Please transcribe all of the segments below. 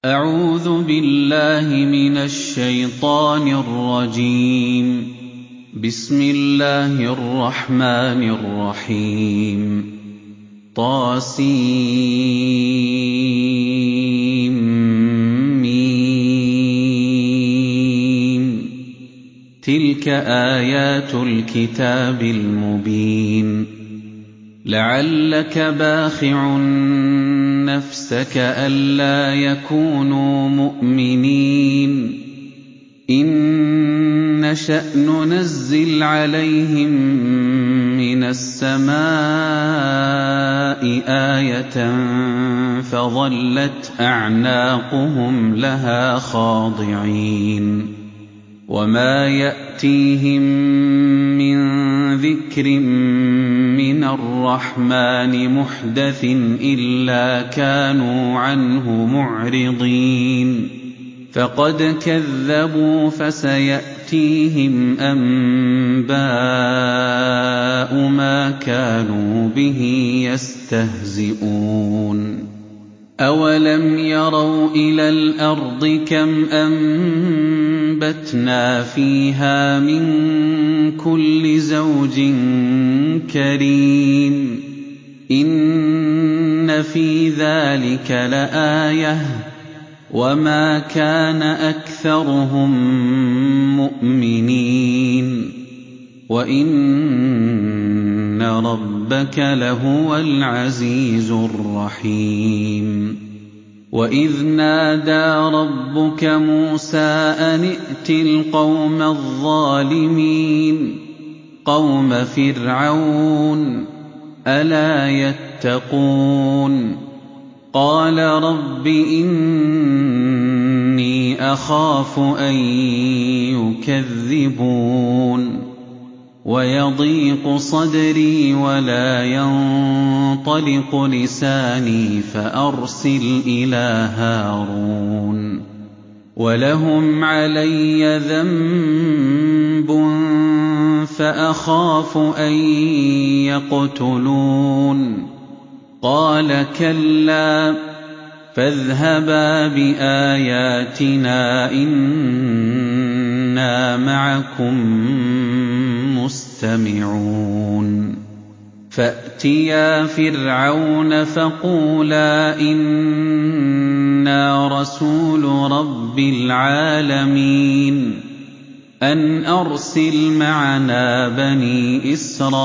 أعوذ بالله من الشيطان الرجيم. بسم الله الرحمن الرحيم. طاسيم. تلك آيات الكتاب المبين. لعلك باخع نفسك ألا يكونوا مؤمنين إن نشأ ننزل عليهم من السماء آية فظلت أعناقهم لها خاضعين وما يأتيهم من ذكر من الرحمن محدث إلا كانوا عنه معرضين فقد كذبوا فسيأتيهم أنباء ما كانوا به يستهزئون أولم يروا إلى الأرض كم أنبتنا فيها من كل زوج كريم إن في ذلك لآية وما كان أكثرهم مؤمنين وإن ربك لهو العزيز الرحيم وإذ نادى ربك موسى أن ائت القوم الظالمين قوم فرعون ألا يتقون قال رب إني أخاف أن يكذبون ويضيق صدري ولا ينطلق لساني فأرسل إلى هارون ولهم علي ذنب فأخاف أن يقتلون قال كلا فاذهبا بآياتنا إنا معكم مستمعون فأتيا فرعون فقولا إنا رسول رب العالمين أن أرسل معنا بني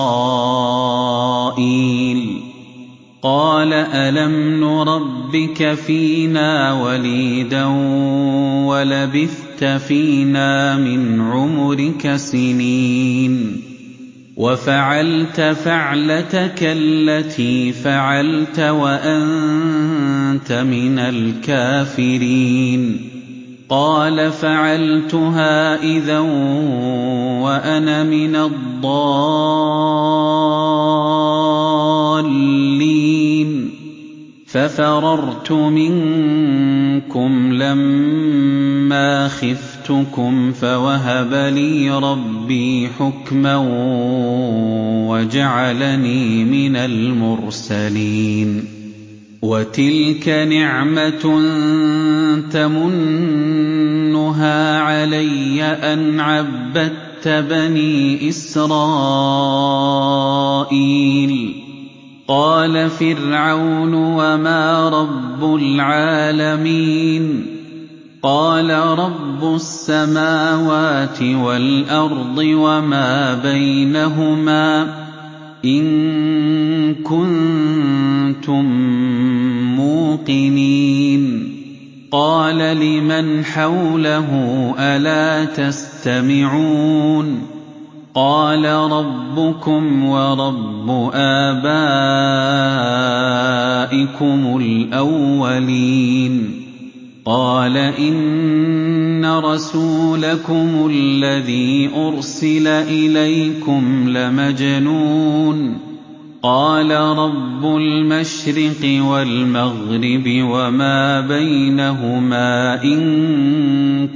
إسرائيل قال ألم نربك فينا وليدا ولبثت فينا من عمرك سنين وفعلت فعلتك التي فعلت وأنت من الكافرين قال فعلتها إذا وأنا من الضالين ففررت منكم لما خفتكم فوهب لي ربي حكما وجعلني من المرسلين وتلك نعمة تمنها علي أن عبدت بني إسرائيل قال فرعون وما رب العالمين قال رب السماوات والأرض وما بينهما إن كنتم موقنين قال لمن حوله ألا تستمعون قال ربكم ورب آبائكم الأولين قال إن رسولكم الذي أرسل إليكم لمجنون قال رب المشرق والمغرب وما بينهما إن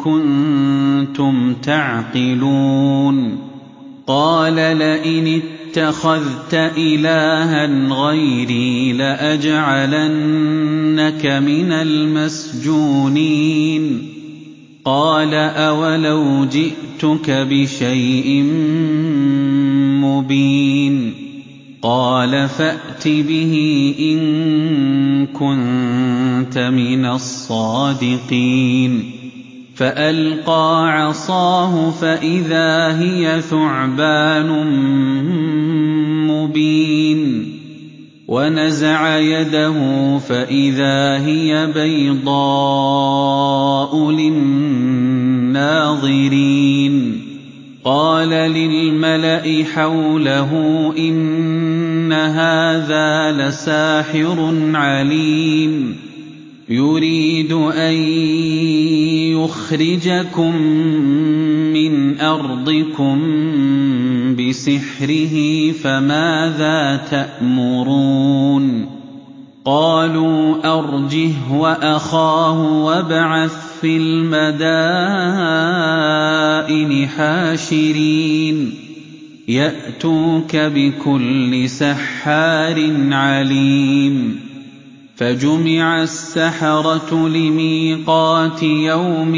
كنتم تعقلون قال لئن اتَّخَذْتَ إِلَٰهًا غَيْرِي لَأَجْعَلَنَّكَ مِنَ الْمَسْجُونِينَ قَالَ أَوَلَوْ جِئْتُكَ بِشَيْءٍ مُّبِينٍ قَالَ فَأْتِ بِهِ إِن كُنتَ مِنَ الصَّادِقِينَ فَأَلْقَىٰ عَصَاهُ فَإِذَا هِيَ ثُعْبَانٌ مُّبِينٌ وَنَزَعَ يَدَهُ فَإِذَا هِيَ بَيْضَاءُ لِلنَّاظِرِينَ قَالَ لِلْمَلَإِ حَوْلَهُ إِنَّ هَٰذَا لَسَاحِرٌ عَلِيمٌ يُرِيدُ أَن يُخْرِجَكُم مِّنْ أَرْضِكُم بِسِحْرِهِ فَمَاذَا تَأْمُرُونَ قَالُوا أَرْجِهْ وَأَخَاهُ وَابْعَثْ فِي الْمَدَائِنِ حَاشِرِينَ يَأْتُوكَ بِكُلِّ سَحَّارٍ عَلِيمٍ فَجُمِعَ السَّحَرَةُ لِمِيقَاتِ يَوْمٍ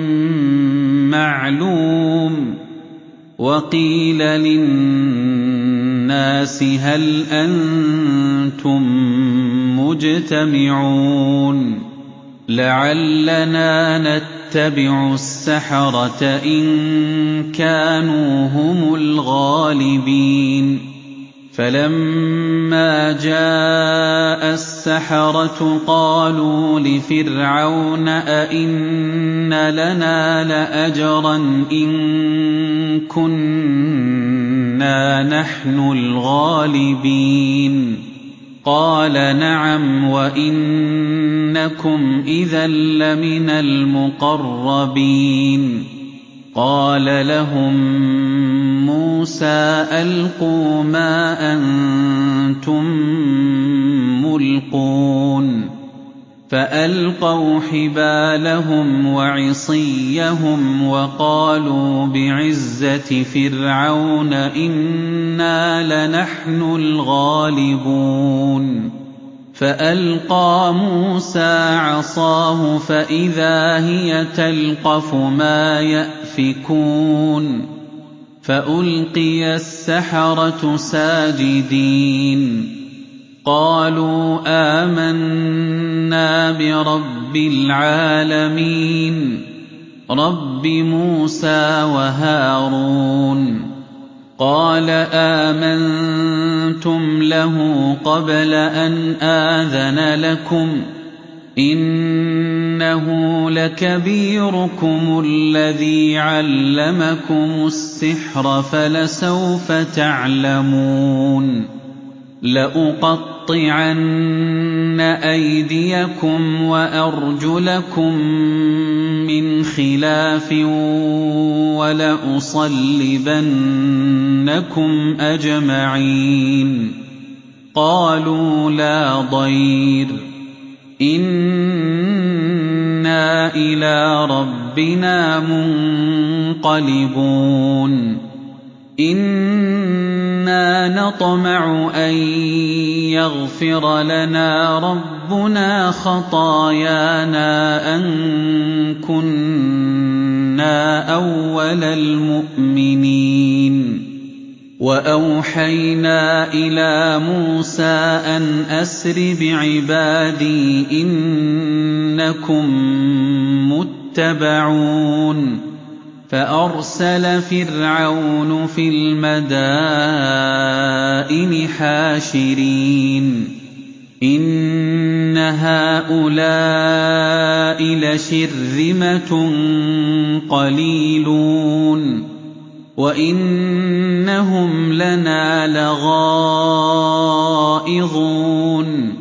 مَّعْلُومٍ وَقِيلَ لِلنَّاسِ هَلْ أَنتُم مُّجْتَمِعُونَ لَعَلَّنَا نَتَّبِعُ السَّحَرَةَ إِن كَانُوا هُمُ الْغَالِبِينَ فَلَمَّا جَاءَ السَّحَرَةُ قَالُوا لِفِرْعَوْنَ أَئِنَّ لَنَا لَأَجْرًا إِن كُنَّا نَحْنُ الْغَالِبِينَ قَالَ نَعَمْ وَإِنَّكُمْ إِذًا لَّمِنَ الْمُقَرَّبِينَ قَالَ لَهُم مُّوسَىٰ أَلْقُوا مَا أَنتُم مُّلْقُونَ فَأَلْقَوْا حِبَالَهُمْ وَعِصِيَّهُمْ وَقَالُوا بِعِزَّةِ فِرْعَوْنَ إِنَّا لَنَحْنُ الْغَالِبُونَ فَأَلْقَىٰ مُوسَىٰ عَصَاهُ فَإِذَا هِيَ تَلْقَفُ مَا يَأْفِكُونَ فَأُلْقِيَ السَّحَرَةُ سَاجِدِينَ قَالُوا آمَنَّا بِرَبِّ الْعَالَمِينَ رَبِّ مُوسَىٰ وَهَارُونَ قَالَ آمَنتُمْ لَهُ قَبْلَ أَنْ آذَنَ لَكُمْ إِنَّهُ لَكَبِيرُكُمُ الَّذِي عَلَّمَكُمُ السِّحْرَ فَلَسَوْفَ تَعْلَمُونَ لَأُقَطِّعَنَّ أَيْدِيَكُمْ وَأَرْجُلَكُم مِّنْ خِلَافٍ وَلَأُصَلِّبَنَّكُمْ أَجْمَعِينَ قَالُوا لَا ضَيْرَ إِنَّا إِلَىٰ رَبِّنَا مُنقَلِبُونَ إِنَّا نَطْمَعُ أَن يَغْفِرَ لَنَا رَبُّنَا خَطَايَانَا أَن كُنَّا أَوَّلَ الْمُؤْمِنِينَ وَأَوْحَيْنَا إِلَىٰ مُوسَىٰ أَنْ أَسْرِ بِعِبَادِي إِنَّكُم مُّتَّبَعُونَ فَأَرْسَلَ فِرْعَوْنُ فِي الْمَدَائِنِ حَاشِرِينَ إِنَّ هَٰؤُلَاءِ لَشِرْذِمَةٌ قَلِيلُونَ وَإِنَّهُمْ لَنَا لَغَائِظُونَ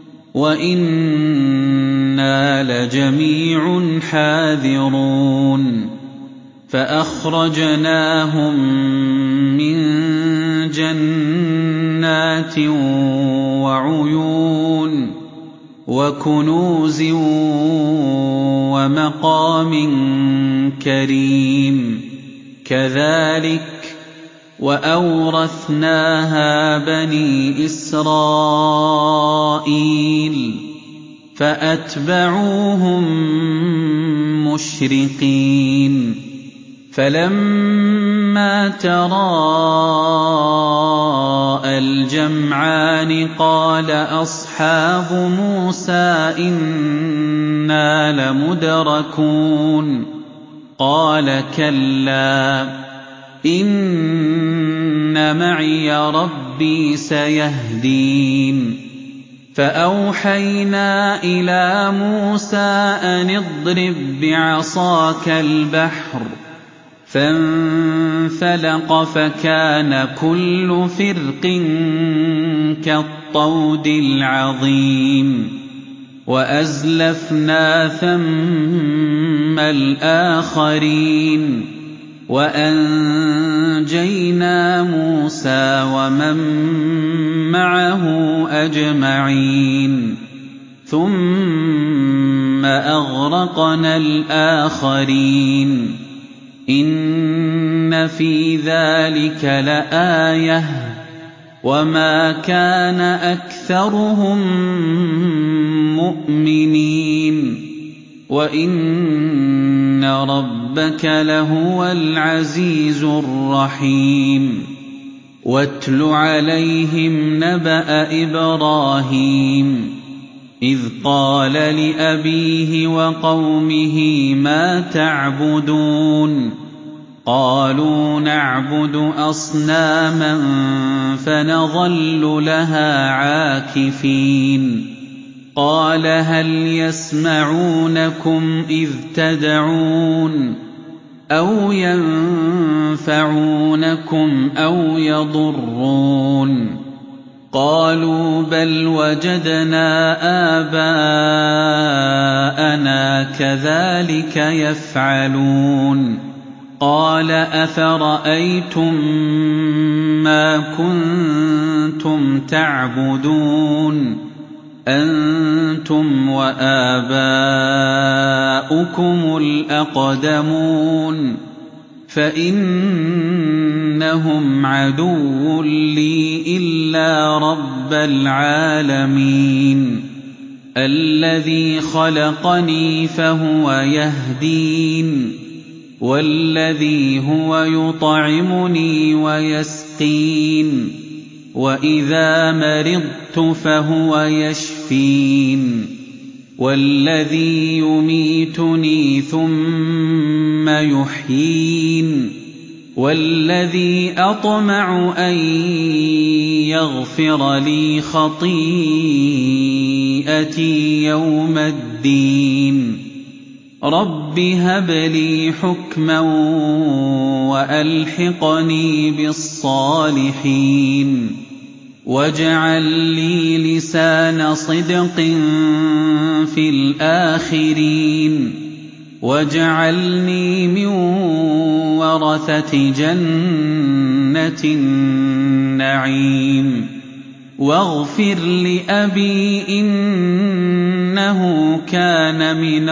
وَإِنَّا لَجَمِيعٌ حَاذِرُونَ فَأَخْرَجْنَاهُم مِّن جَنَّاتٍ وَعُيُونٍ وَكُنُوزٍ وَمَقَامٍ كَرِيمٍ كَذَٰلِكَ وَأَوْرَثْنَاهَا بَنِي إِسْرَائِيلَ فَأَتْبَعُوهُم مُّشْرِقِينَ فَلَمَّا تَرَاءَى الْجَمْعَانِ قَالَ أَصْحَابُ مُوسَىٰ إِنَّا لَمُدْرَكُونَ قَالَ كَلَّا إِنَّ مَعِيَ رَبِّي سَيَهْدِينِ فَأَوْحَيْنَا إِلَىٰ مُوسَىٰ أَنِ اضْرِب بِّعَصَاكَ الْبَحْرَ فَانفَلَقَ فَكَانَ كُلُّ فِرْقٍ كَالطَّوْدِ الْعَظِيمِ وَأَزْلَفْنَا ثَمَّ الْآخَرِينَ وَأَنجَيْنَا مُوسَىٰ وَمَن مَّعَهُ أَجْمَعِينَ ثُمَّ أَغْرَقْنَا الْآخَرِينَ إِنَّ فِي ذَٰلِكَ لَآيَةً وَمَا كَانَ أَكْثَرُهُم مُّؤْمِنِينَ وَإِنَّ رَبَّكَ لَهُوَ الْعَزِيزُ الرَّحِيمُ وَاتْلُ عَلَيْهِمْ نَبَأَ إِبْرَاهِيمَ إِذْ قَالَ لِأَبِيهِ وَقَوْمِهِ مَا تَعْبُدُونَ قَالُوا نَعْبُدُ أَصْنَامًا فَنَظَلُّ لَهَا عَاكِفِينَ قَالَ هَلْ يَسْمَعُونَكُمْ إِذْ تَدْعُونَ أَوْ يَنفَعُونَكُمْ أَوْ يَضُرُّونَ قَالُوا بَلْ وَجَدْنَا آبَاءَنَا كَذَٰلِكَ يَفْعَلُونَ قَالَ أَفَرَأَيْتُم مَّا كُنتُمْ تَعْبُدُونَ أَنتُمْ وَآبَاؤُكُمُ الْأَقْدَمُونَ فَإِنَّهُمْ عَدُوٌّ لِّي إِلَّا رَبَّ الْعَالَمِينَ الَّذِي خَلَقَنِي فَهُوَ يَهْدِينِ وَالَّذِي هُوَ يُطْعِمُنِي وَيَسْقِينِ وَإِذَا مَرِضْتُ فَهُوَ يَشْفِينِ وَالَّذِي يُمِيتُنِي ثُمَّ يُحْيِينِ وَالَّذِي أَطْمَعُ أَن يَغْفِرَ لِي خَطِيئَتِي يَوْمَ الدِّينِ رَبِّ هَبْ لِي حُكْمًا وَأَلْحِقْنِي بِالصَّالِحِينَ وَاجْعَل لِّي لِسَانَ صِدْقٍ فِي الْآخِرِينَ وَاجْعَلْنِي مِن وَرَثَةِ جَنَّةِ النَّعِيمِ وَاغْفِرْ لِأَبِي إِنَّهُ كَانَ مِنَ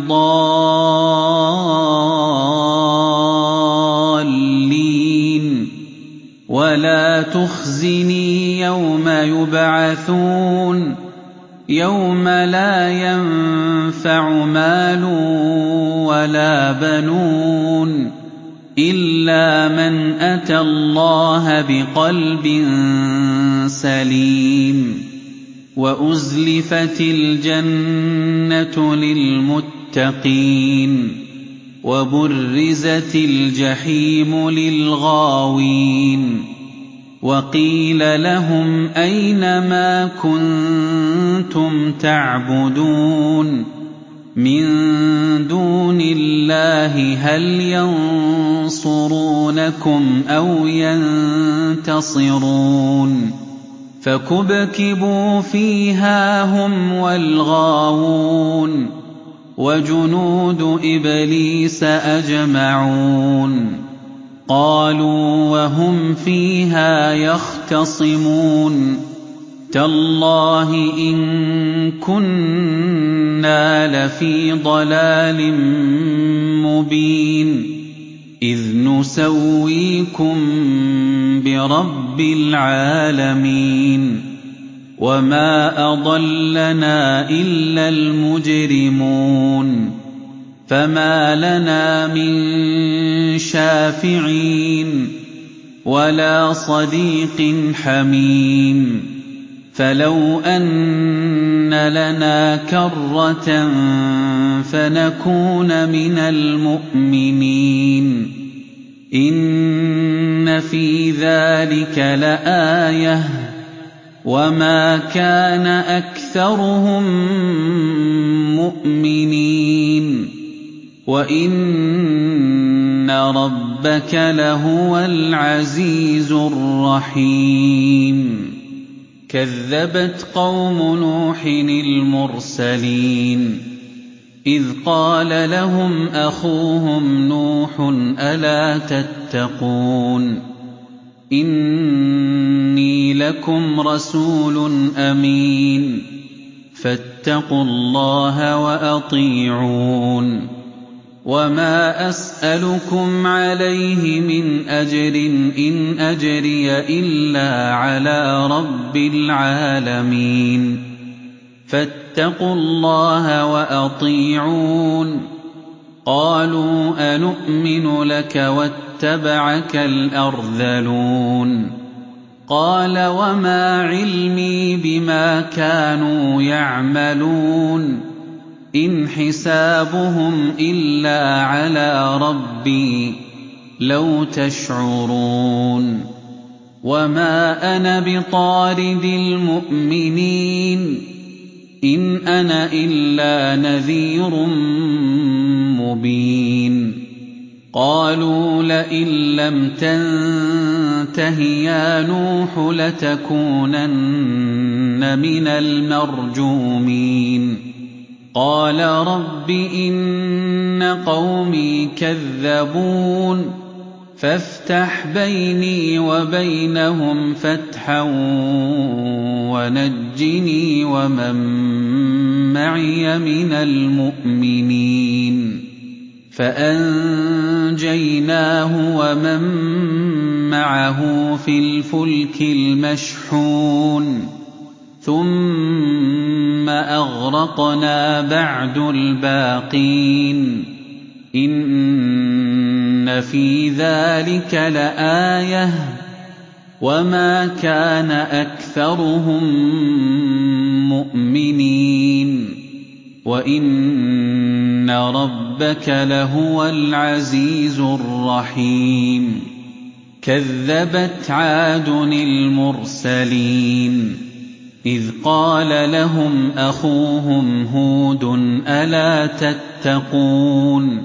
الضَّالِّينَ وَلَا تُخْزِنِي يَوْمَ يُبْعَثُونَ يَوْمَ لَا يَنفَعُ مَالٌ وَلَا بَنُونَ إِلَّا مَنْ أَتَى اللَّهَ بِقَلْبٍ سَلِيمٍ وَأُزْلِفَتِ الْجَنَّةُ لِلْمُتَّقِينَ وَبُرِّزَتِ الْجَحِيمُ لِلْغَاوِينَ وَقِيلَ لَهُمْ أَيْنَ مَا كُنتُمْ تَعْبُدُونَ مِن دُونِ اللَّهِ هَلْ يَنصُرُونَكُمْ أَوْ يَنتَصِرُونَ فَكُبْكِبُوا فِيهَا هُمْ وَالْغَاوُونَ وَجُنُودُ إِبْلِيسَ أَجْمَعُونَ قَالُوا وَهُمْ فِيهَا يَخْتَصِمُونَ تَاللَّهِ إِن كُنَّا لَفِي ضَلَالٍ مُّبِينٍ إِذْ نُسَوِّيكُم بِرَبِّ الْعَالَمِينَ وَمَا أَضَلَّنَا إِلَّا الْمُجْرِمُونَ فَمَا لَنَا مِن شَافِعِينَ وَلَا صَدِيقٍ حَمِيمٍ فَلَوْ أَنَّ لَنَا كَرَّةً فَنَكُونَ مِنَ الْمُؤْمِنِينَ إِنَّ فِي ذَلِكَ لَآيَةً وَمَا كَانَ أَكْثَرُهُم مُّؤْمِنِينَ وَإِنَّ رَبَّكَ لَهُوَ الْعَزِيزُ الرَّحِيمُ كَذَّبَتْ قَوْمُ نُوحٍ الْمُرْسَلِينَ إِذْ قَالَ لَهُمْ أَخُوهُمْ نُوحٌ أَلَا تَتَّقُونَ إِنِّي لَكُمْ رَسُولٌ أَمِينٌ فَاتَّقُوا اللَّهَ وَأَطِيعُونِ وَمَا أَسْأَلُكُمْ عَلَيْهِ مِنْ أَجْرٍ إِنْ أَجْرِيَ إِلَّا عَلَىٰ رَبِّ الْعَالَمِينَ فَاتَّقُوا اللَّهَ وَأَطِيعُونِ قَالُوا أَنُؤْمِنُ لَكَ وَاتَّبَعَكَ الْأَرْذَلُونَ قَالَ وَمَا عِلْمِي بِمَا كَانُوا يَعْمَلُونَ إِنْ حِسَابُهُمْ إِلَّا عَلَىٰ رَبِّي لَوْ تَشْعُرُونَ وَمَا أَنَا بِطَارِدِ الْمُؤْمِنِينَ إِنْ أَنَا إِلَّا نَذِيرٌ مُّبِينٌ قَالُوا لَئِن لَّمْ تَنتَهِ يَا نُوحُ لَتَكُونَنَّ مِنَ الْمَرْجُومِينَ قَالَ رَبِّ إِنَّ قَوْمِي كَذَّبُونِ فَافْتَحْ بَيْنِي وَبَيْنَهُمْ فَتْحًا وَنَجِّنِي وَمَن مَّعِيَ مِنَ الْمُؤْمِنِينَ فَأَنجَيْنَاهُ وَمَن مَّعَهُ فِي الْفُلْكِ الْمَشْحُونِ ثُمَّ أَغْرَقْنَا بَعْدُ الْبَاقِينَ إِنَّ فِي ذَلِكَ لَآيَةً وَمَا كَانَ أَكْثَرُهُم مُّؤْمِنِينَ وَإِنَّ رَبَّكَ لَهُوَ الْعَزِيزُ الرَّحِيمُ كَذَّبَتْ عَادٌ الْمُرْسَلِينَ إِذْ قَالَ لَهُمْ أَخُوهُمْ هُودٌ أَلَا تَتَّقُونَ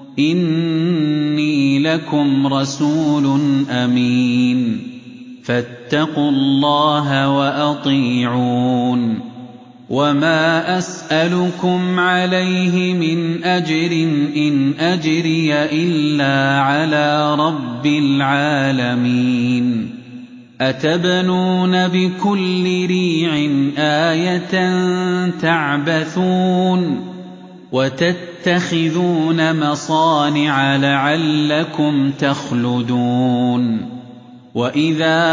إِنِّي لَكُمْ رَسُولٌ أَمِينٌ فَاتَّقُوا اللَّهَ وَأَطِيعُونِ وَمَا أَسْأَلُكُمْ عَلَيْهِ مِنْ أَجْرٍ إِنْ أَجْرِيَ إِلَّا عَلَىٰ رَبِّ الْعَالَمِينَ أَتَبْنُونَ بِكُلِّ رِيعٍ آيَةً تَعْبَثُونَ وَتَتَّخِذُونَ مَصَانِعَ لَعَلَّكُمْ تَخْلُدُونَ وَإِذَا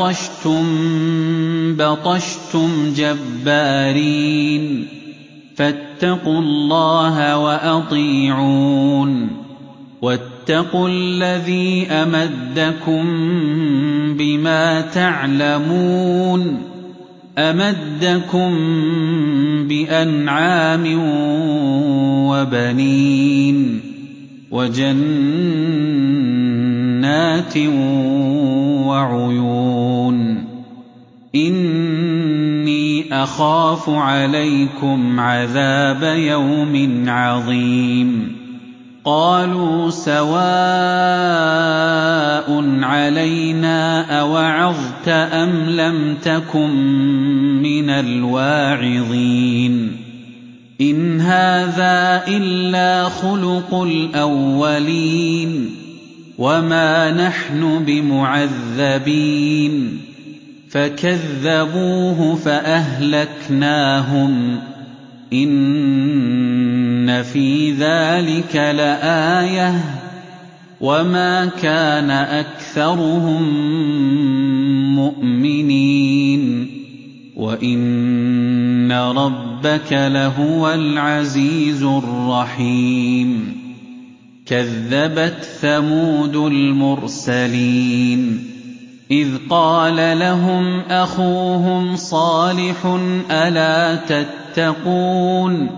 بَطَشْتُمْ جَبَّارِينَ فَاتَّقُوا اللَّهَ وَأَطِيعُونِ وَاتَّقُوا الَّذِي أَمَدَّكُم بِمَا تَعْلَمُونَ أَمَدَّكُم بِأَنْعَامٍ وَبَنِينَ وَجَنَّاتٍ وَعُيُونٍ إِنِّي أَخَافُ عَلَيْكُمْ عَذَابَ يَوْمٍ عَظِيمٍ قَالُوا سَوَاءٌ عَلَيْنَا أَوَعَظْتَ أَمْ لَمْ تَكُن مِّنَ الْوَاعِظِينَ إِنْ هَٰذَا إِلَّا خُلُقُ الْأَوَّلِينَ وَمَا نَحْنُ بِمُعَذَّبِينَ فَكَذَّبُوهُ فَأَهْلَكْنَاهُمْ إِنَّ فِي ذَلِكَ لَآيَةً وَمَا كَانَ أَكْثَرُهُم مُّؤْمِنِينَ وَإِنَّ رَبَّكَ لَهُوَ الْعَزِيزُ الرَّحِيمُ كَذَّبَتْ ثَمُودُ الْمُرْسَلِينَ إِذْ قَالَ لَهُمْ أَخُوهُمْ صَالِحٌ أَلَا تَتَّقُونَ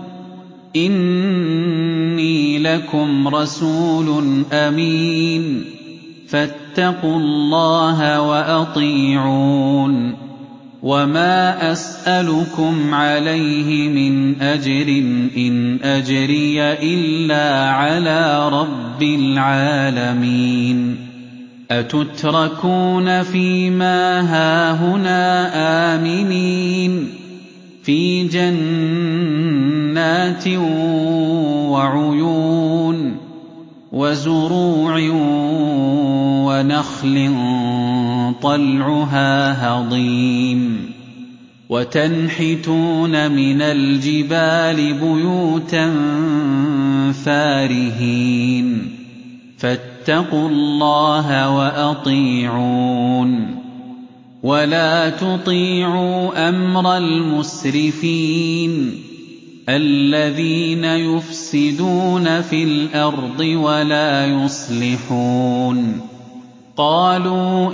إِنِّي لَكُمْ رَسُولٌ أَمِينٌ فَاتَّقُوا اللَّهَ وَأَطِيعُونِ وَمَا أَسْأَلُكُمْ عَلَيْهِ مِنْ أَجْرٍ إِنْ أَجْرِيَ إِلَّا عَلَىٰ رَبِّ الْعَالَمِينَ أَتُتْرَكُونَ فِيمَا هَاهُنَا آمِنِينَ فِي جَنَّاتٍ وَعُيُونٍ وَزُرُوعٍ وَنَخْلٍ طَلْعُهَا هَضِيمٌ وَتَنْحِتُونَ مِنَ الْجِبَالِ بُيُوتًا فَارِهِينَ فَاتَّقُوا اللَّهَ وَأَطِيعُونِ وَلَا تُطِيعُوا أَمْرَ الْمُسْرِفِينَ الَّذِينَ يُفْسِدُونَ فِي الْأَرْضِ وَلَا يُصْلِحُونَ قَالُوا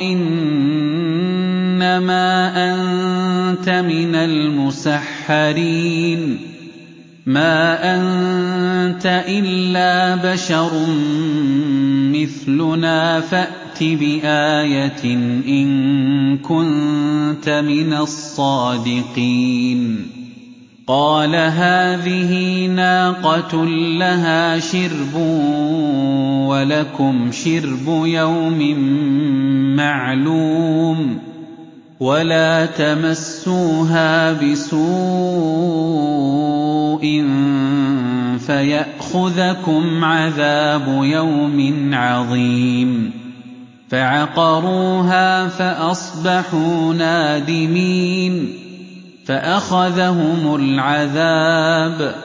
إِنَّمَا أَنتَ مِنَ الْمُسَحَّرِينَ مَا أَنتَ إِلَّا بَشَرٌ مِّثْلُنَا فَأْتِ بِآيَةٍ إِن كُنتَ مِنَ الصَّادِقِينَ قَالَ هَٰذِهِ نَاقَةٌ لَّهَا شِرْبٌ وَلَكُمْ شِرْبُ يَوْمٍ مَّعْلُومٍ وَلَا تَمَسُّوهَا بِسُوءٍ فَيَأْخُذَكُمْ عَذَابُ يَوْمٍ عَظِيمٍ فَعَقَرُوهَا فَأَصْبَحُوا نَادِمِينَ فَأَخَذَهُمُ الْعَذَابُ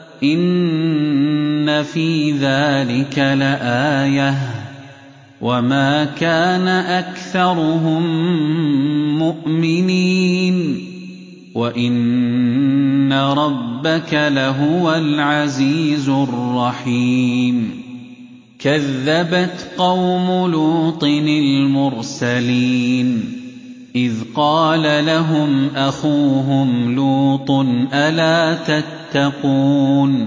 إِنَّ فِي ذَلِكَ لَآيَةً وَمَا كَانَ أَكْثَرُهُم مُّؤْمِنِينَ وَإِنَّ رَبَّكَ لَهُوَ الْعَزِيزُ الرَّحِيمُ كَذَّبَتْ قَوْمُ لُوطٍ الْمُرْسَلِينَ إِذْ قَالَ لَهُمْ أَخُوهُمْ لُوطٌ أَلَا تَتَّقُونَ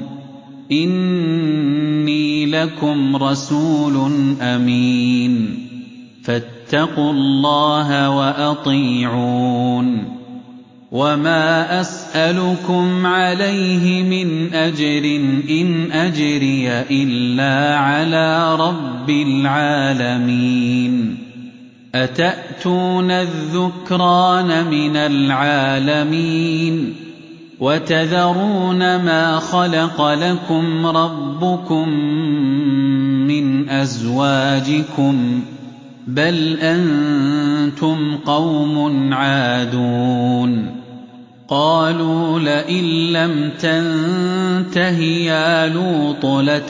إِنِّي لَكُمْ رَسُولٌ أَمِينٌ فَاتَّقُوا اللَّهَ وَأَطِيعُونِ وَمَا أَسْأَلُكُمْ عَلَيْهِ مِنْ أَجْرٍ إِنْ أَجْرِيَ إِلَّا عَلَىٰ رَبِّ الْعَالَمِينَ أَتَأْتُونَ الذُّكْرَانَ مِنَ الْعَالَمِينَ وَتَذَرُونَ مَا خَلَقَ لَكُمْ رَبُّكُم مِّنْ أَزْوَاجِكُم بَلْ أَنتُمْ قَوْمٌ عَادُونَ قَالُوا لَئِن لَّمْ تَنتَهِ يَا لُوطُ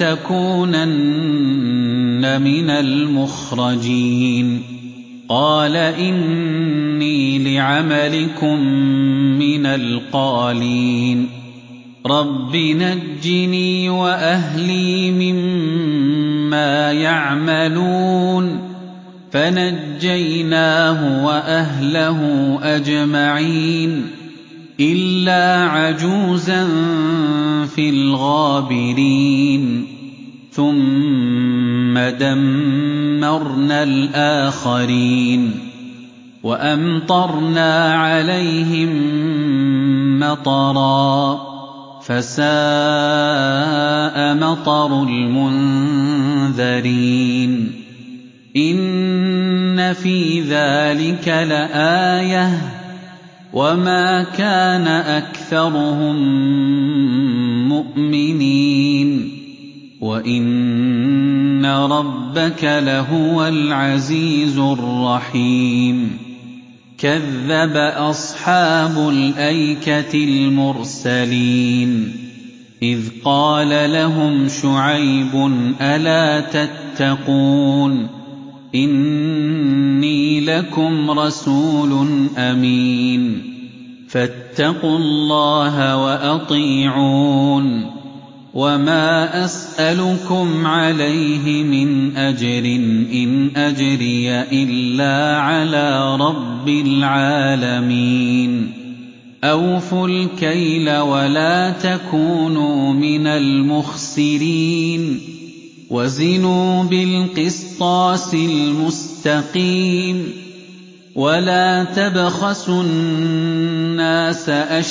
لَتَكُونَنَّ مِنَ الْمُخْرَجِينَ قَالَ إِنِّي لِعَمَلِكُم مِّنَ الْقَالِينَ رَبِّ نَجِّنِي وَأَهْلِي مِمَّا يَعْمَلُونَ فَنَجَّيْنَاهُ وَأَهْلَهُ أَجْمَعِينَ إِلَّا عَجُوزًا فِي الْغَابِرِينَ ثُمَّ دَمَّرْنَا الْآخَرِينَ وَأَمْطَرْنَا عَلَيْهِم مَّطَرًا فَسَاءَ مَطَرُ الْمُنذَرِينَ إِنَّ فِي ذَلِكَ لَآيَةً وَمَا كَانَ أَكْثَرُهُم مُّؤْمِنِينَ وَإِنَّ رَبَّكَ لَهُوَ الْعَزِيزُ الرَّحِيمُ كَذَّبَ أَصْحَابُ الْأَيْكَةِ الْمُرْسَلِينَ إِذْ قَالَ لَهُمْ شُعَيْبٌ أَلَا تَتَّقُونَ إِنِّي لَكُمْ رَسُولٌ أَمِينٌ فَاتَّقُوا اللَّهَ وَأَطِيعُونِ وَمَا أَسْأَلُكُمْ عَلَيْهِ مِنْ أَجْرٍ إِنْ أَجْرِيَ إِلَّا عَلَىٰ رَبِّ الْعَالَمِينَ أَوْفُوا الْكَيْلَ وَلَا تَكُونُوا مِنَ الْمُخْسِرِينَ وَزِنُوا بِالْقِسْطَاسِ الْمُسْتَقِيمِ وَلَا تَبْخَسُوا النَّاسَ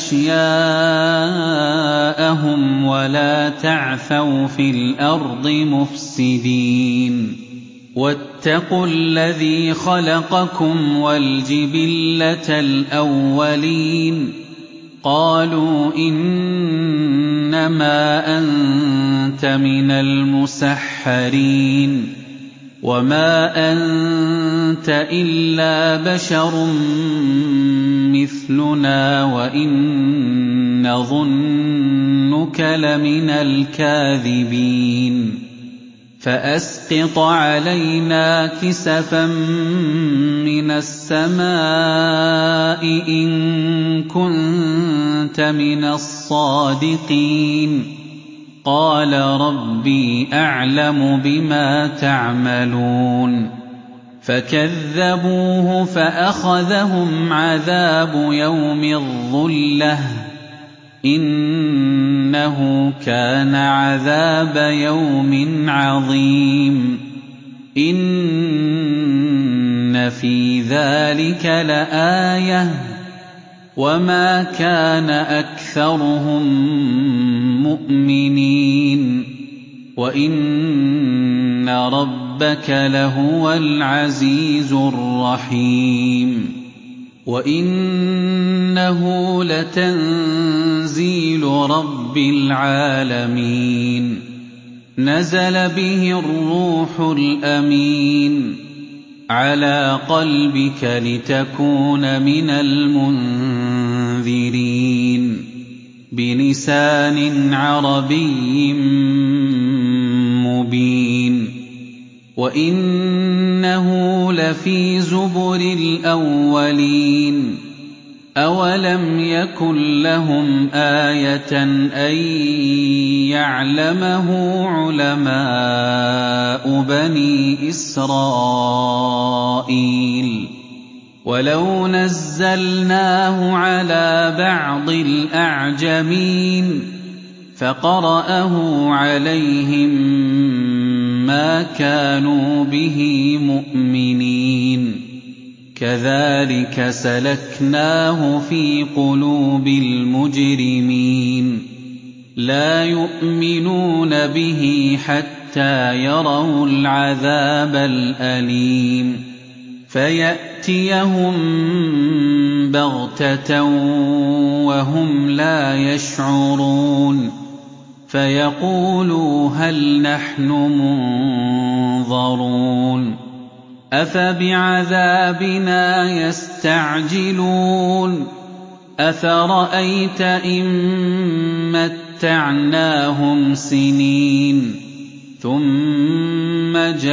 أَشْيَاءَهُمْ وَلَا تَعْثَوْا فِي الْأَرْضِ مُفْسِدِينَ وَاتَّقُوا الَّذِي خَلَقَكُمْ وَالْجِبِلَّةَ الْأَوَّلِينَ قَالُوا إِنَّمَا أَنتَ مِنَ الْمُسَحَّرِينَ وَمَا أَنتَ إِلَّا بَشَرٌ مِثْلُنَا وَإِن نَّظُنُّكَ لَمِنَ الْكَاذِبِينَ فَأَسْقِطْ عَلَيْنَا كِسَفًا مِّنَ السَّمَاءِ إِن كُنتَ مِنَ الصَّادِقِينَ قَالَ رَبِّي أَعْلَمُ بِمَا تَعْمَلُونَ فَكَذَّبُوهُ فَأَخَذَهُمْ عَذَابُ يَوْمِ الظُّلَّةِ ۚ إِنَّهُ كَانَ عَذَابَ يَوْمٍ عَظِيمٍ إِنَّ فِي ذَٰلِكَ لَآيَةً وَمَا كَانَ أَكْثَرُهُم مُّؤْمِنِينَ وَإِنَّ رَبَّكَ لَهُوَ الْعَزِيزُ الرَّحِيمُ وَإِنَّهُ لَتَنزِيلُ رَبِّ الْعَالَمِينَ نَزَلَ بِهِ الرُّوحُ الْأَمِينُ عَلَىٰ قَلْبِكَ لِتَكُونَ مِنَ الْمُنذِرِينَ بِلِسَانٍ عَرَبِيٍّ مُّبِينٍ وَإِنَّهُ لَفِي زُبُرِ الْأَوَّلِينَ أَوَلَمْ يَكُن لَّهُمْ آيَةً أَن يَعْلَمَهُ عُلَمَاءُ بَنِي إِسْرَائِيلَ وَلَوْ نَزَّلْنَاهُ عَلَىٰ بَعْضِ الْأَعْجَمِينَ فَقَرَأَهُ عَلَيْهِم مَّا كَانُوا بِهِ مُؤْمِنِينَ كَذَٰلِكَ سَلَكْنَاهُ فِي قُلُوبِ الْمُجْرِمِينَ لَا يُؤْمِنُونَ بِهِ حَتَّىٰ يَرَوُا الْعَذَابَ الْأَلِيمَ فَيَأْتِيَهُم بَغْتَةً وَهُمْ لَا يَشْعُرُونَ فَيَقُولُوا هَلْ نَحْنُ مُنظَرُونَ أَفَبِعَذَابِنَا يَسْتَعْجِلُونَ أَفَرَأَيْتَ إِن مَّتَّعْنَاهُمْ سِنِينَ ثُمَّ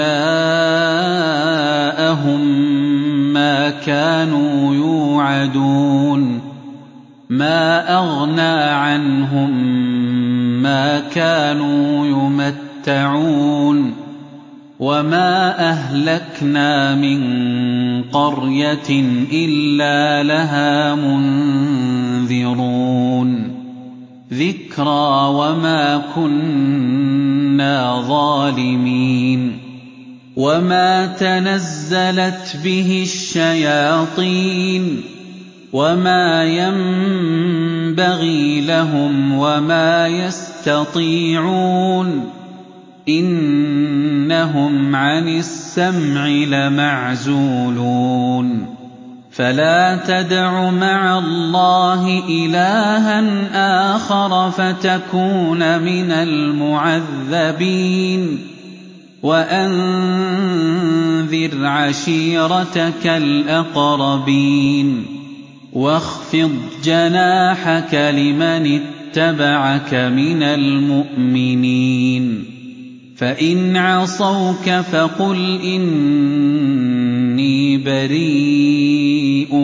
جَاءَهُم مَّا كَانُوا يُوعَدُونَ مَا أَغْنَىٰ عَنْهُم مَّا كَانُوا يُمَتَّعُونَ وَمَا أَهْلَكْنَا مِن قَرْيَةٍ إِلَّا لَهَا مُنذِرُونَ ذِكْرَىٰ وَمَا كُنَّا ظَالِمِينَ وَمَا تَنَزَّلَتْ بِهِ الشَّيَاطِينُ وَمَا يَنبَغِي لَهُمْ وَمَا يَسْتَطِيعُونَ إِنَّهُمْ عَنِ السَّمْعِ لَمَعْزُولُونَ فَلَا تَدْعُ مَعَ اللَّهِ إِلَٰهًا آخَرَ فَتَكُونَ مِنَ الْمُعَذَّبِينَ وَأَنذِرْ عَشِيرَتَكَ الْأَقْرَبِينَ وَاخْفِضْ جَنَاحَكَ لِمَنِ اتَّبَعَكَ مِنَ الْمُؤْمِنِينَ فَإِنْ عَصَوْكَ فَقُلْ إِنِّي بَرِيءٌ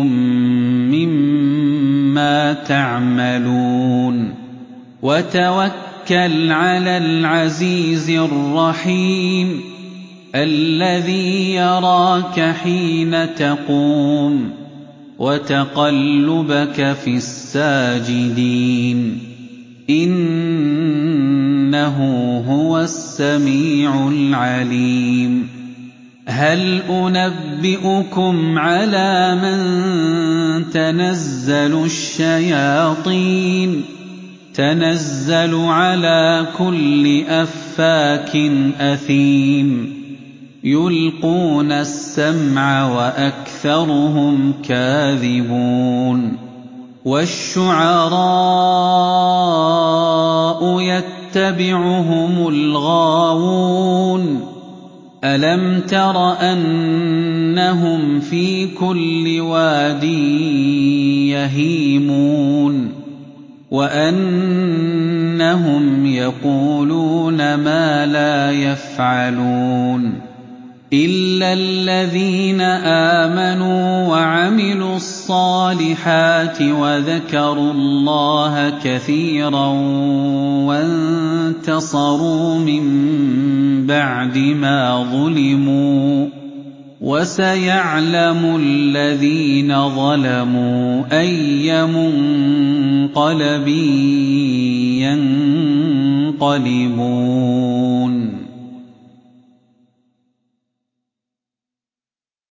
مِّمَّا تَعْمَلُونَ وَتَوَكَّلْ عَلَى الْعَزِيزِ الرَّحِيمِ الَّذِي يَرَاكَ حِينَ تَقُومُ وَتَقَلُّبَكَ فِي السَّاجِدِينَ إِنَّهُ هُوَ السَّمِيعُ الْعَلِيمُ هَلْ أُنَبِّئُكُمْ عَلَىٰ مَن تَنَزَّلُ الشَّيَاطِينُ تَنَزَّلُ عَلَىٰ كُلِّ أَفَّاكٍ أَثِيمٍ يُلْقُونَ السَّمْعَ وَأَكْثَرُهُمْ كَاذِبُونَ وَالشُّعَرَاءُ يَتَّبِعُهُمُ الْغَاوُونَ أَلَمْ تَرَ أَنَّهُمْ فِي كُلِّ وَادٍ يَهِيمُونَ وَأَنَّهُمْ يَقُولُونَ مَا لَا يَفْعَلُونَ إِلَّا الَّذِينَ آمَنُوا وَعَمِلُوا الصَّالِحَاتِ وَذَكَرُوا اللَّهَ كَثِيرًا وَانتَصَرُوا مِن بَعْدِ مَا ظُلِمُوا ۗ وَسَيَعْلَمُ الَّذِينَ ظَلَمُوا أَيَّ مُنقَلَبٍ يَنقَلِبُونَ